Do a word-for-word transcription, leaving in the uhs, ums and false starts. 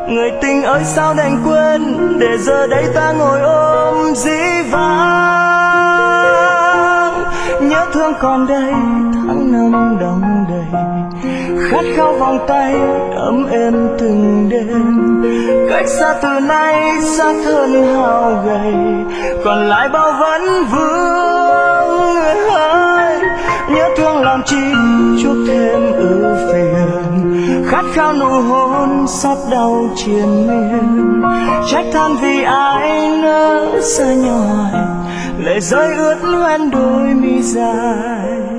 Người tình ơi sao đành quên, để giờ đây ta ngồi ôm dĩ vãng. Nhớ thương còn đây, tháng năm đong đầy, khát khao vòng tay ấm êm từng đêm. Cách xa từ nay xác thân hao gầy, còn lại bao vấn vương. Người ơi nhớ thương làm chi chuốc thêm ưu phiền, khát khao nụ hôn xót đau triền miên. Trách than vì ai nỡ xa nhòa, lệ rơi ướt hoen đôi mi dài.